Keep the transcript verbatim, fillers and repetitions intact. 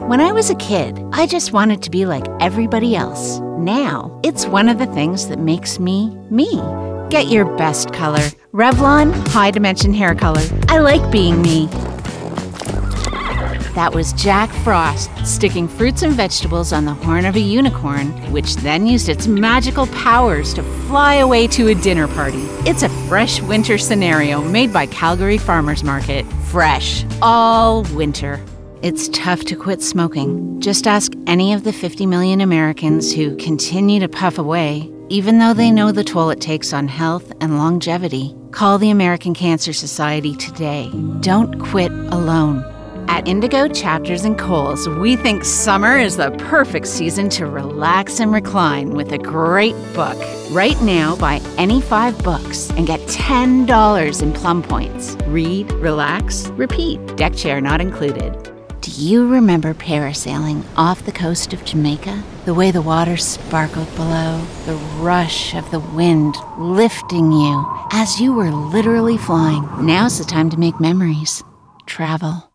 When I was a kid, I just wanted to be like everybody else. Now, it's one of the things that makes me, me. Get your best color. Revlon High Dimension Hair Color. I like being me. That was Jack Frost sticking fruits and vegetables on the horn of a unicorn, which then used its magical powers to fly away to a dinner party. It's a fresh winter scenario made by Calgary Farmers Market. Fresh, all winter. It's tough to quit smoking. Just ask any of the fifty million Americans who continue to puff away, even though they know the toll it takes on health and longevity. Call the American Cancer Society today. Don't quit alone. At Indigo Chapters and Kohl's, we think summer is the perfect season to relax and recline with a great book. Right now, buy any five books and get ten dollars in plum points. Read, relax, repeat. Deck chair not included. Do you remember parasailing off the coast of Jamaica? The way the water sparkled below, the rush of the wind lifting you as you were literally flying. Now's the time to make memories. Travel.